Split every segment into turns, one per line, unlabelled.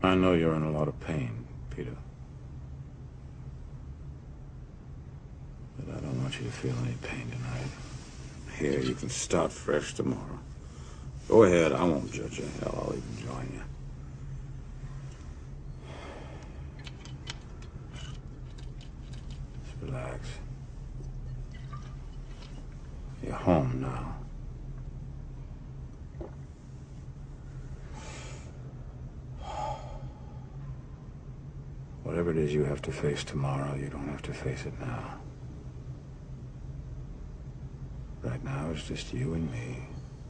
I know you're in a lot of pain, Peter. But I don't want you to feel any pain tonight. Here, you can start fresh tomorrow. Go ahead, I won't judge you. Hell, I'll even join you. Just relax. You're home now. Whatever it is you have to face tomorrow, you don't have to face it now. Right now, it's just you and me.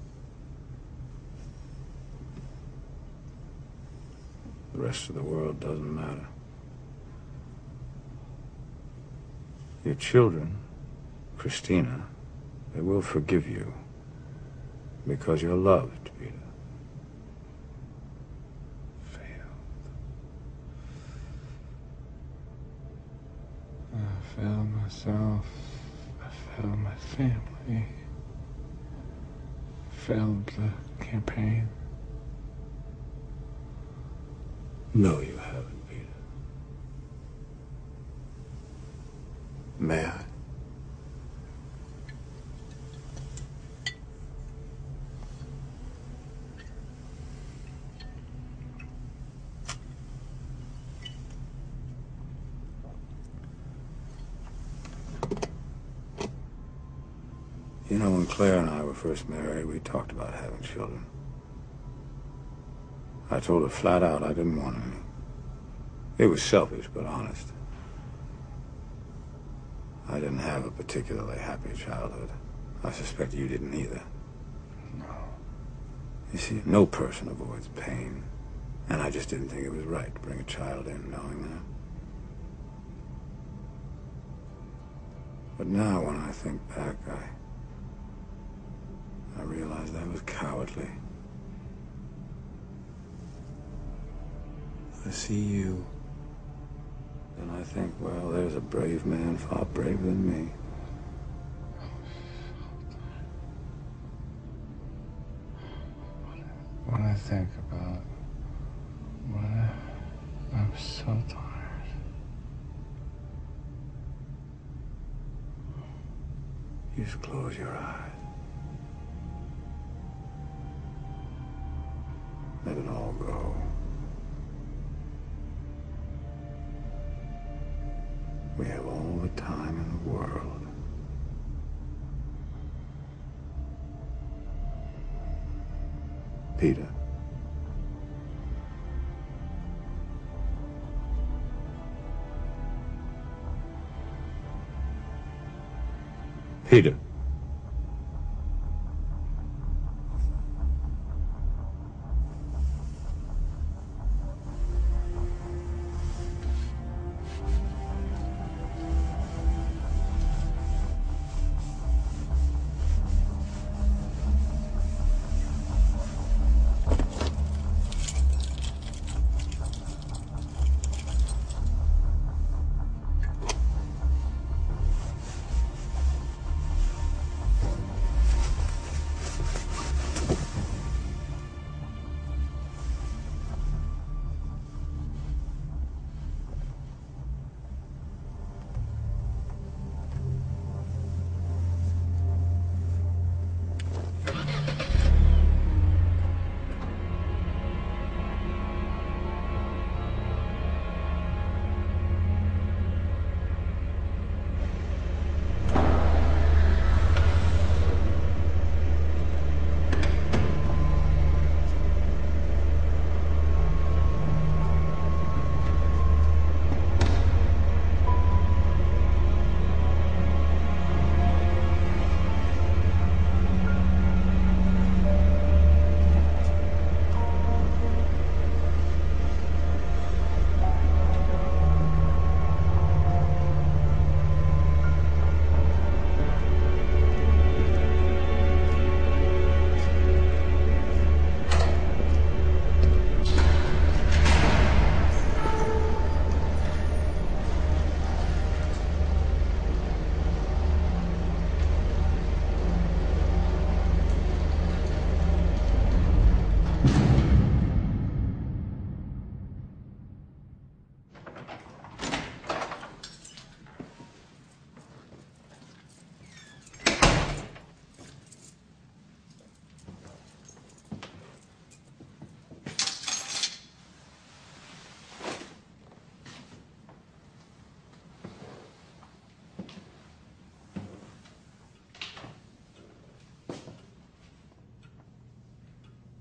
The rest of the world doesn't matter. Your children, Christina, they will forgive you because you're loved, Peter.
I failed myself. I failed my family. Failed the campaign.
No, you haven't, Peter. May I? You know, when Claire and I were first married, we talked about having children. I told her flat out I didn't want any. It was selfish, but honest. I didn't have a particularly happy childhood. I suspect you didn't either.
No.
You see, no person avoids pain. And I just didn't think it was right to bring a child in knowing that. But now, when I think back, I realize that was cowardly. I see you, and I think, well, there's a brave man far braver than me.
When I think about I'm so tired.
You just close your eyes. Let it all go. We have all the time in the world. Peter. Peter.